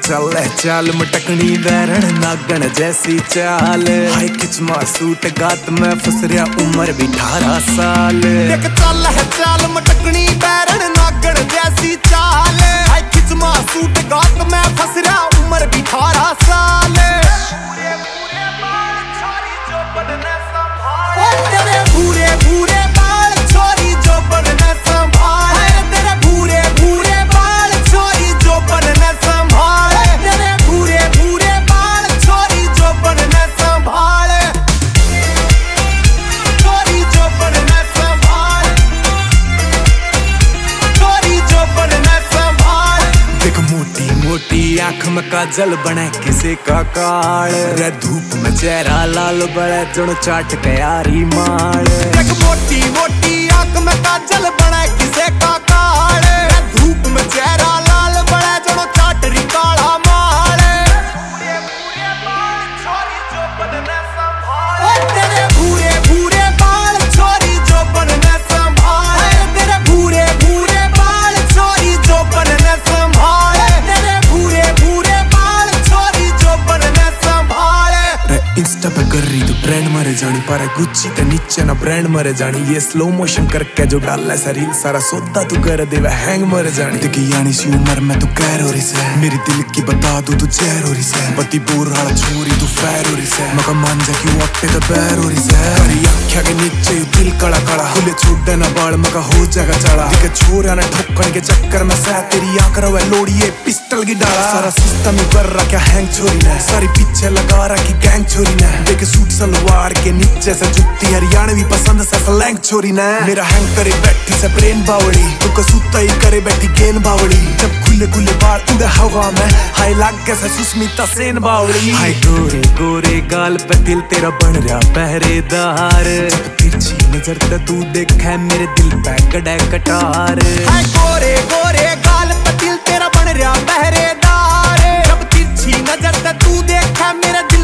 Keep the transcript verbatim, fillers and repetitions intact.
चल चाल मटकनी वैरण नागण जैसी चाल। हाय खिचमा सूट गात में फस रहा उम्र भी अठारह साल। देख चल है चाल मटकनी वैरण नागण जैसी चाल। हाय खिचमा सूट गात में फस रहा उम्र भी अठारह साल। तेरे भूरे भूरे बाल छोरी जो बनने संभाल। तेरे भूरे भूरे बाल छोरी जो बनने संभाल। तेरे भूरे भूरे बाल छोरी जो बनने संभाल। छोरी जो बनने संभाल। छोरी जो बनने संभाल। देख मोटी मोटी आंख में काजल बने किसे का काल। रे धूप में चेहरा लाल बड़े जनो चाट के यारी माल। देख मोटी मोटी आंख में काजल बने किसे का काल। रे धूप में चेहरा लाल बड़े जनो चाट री काला माल। तेरे भूरे भूरे बाल छोरी जो बनने संभाल। तेरे भूरे भूरे बाल छोरी जो बनने संभाल। तेरे भूरे भूरे बाल छोरी जो बनने संभाल। रे इंस्टा पे कर रही तू ट्रेंड मरे जानी पर गुच्ची ते नीचे ना ब्रांड मरे जानी। ये स्लो मोशन करके जो डाला है रील सारा सौदा तू कर देवा हैंग मरे जानी। देखी यानी सी उम्र में तू कैर हो रही से मेरी दिल की बता दू तू जहर हो रही से। पति बोर हाल छोरी तू फैर हो रही से मका मान जा क्यों अट्टे ते बैर हो रही से। करी आँखिया के नीचे दिल कड़ा कड़ा खुले छोड़ ना बाल मका हो जाएगा चढ़ा। देखे छोरा ने ठोकने के चक्कर में सह तेरी आंख रवे लोड़िए पिस्टल की डाला। सारा सिस्टम ही कर रहा क्या हैंग छोरी ने सारी पीछे लगा रहा की गैंग छोरी ने। देखे सूट सलवार के नीचे से जुत्ती हरियाणवी पसंद से स्लैंग छोरी ने। मेरा हैंग करे बैठी से ब्रेन बावड़ी तू कसूता ही करे बैठी गेन बावड़ी। जब खुले खुले बाल उड़े हवा में हाय लाग कैसे सुस्मिता सेन बावड़ी। हाय गोरे गोरे गाल पे दिल तेरा बन रहा पहरेदार। जब तिरछी नजर ते तू देखा मेरे दिल पे कड़े कटार। हाय गोरे गोरे गाल पे दिल तेरा बन रहा पहरेदार। जब तिरछी नजर ते तू देखा मेरे दिल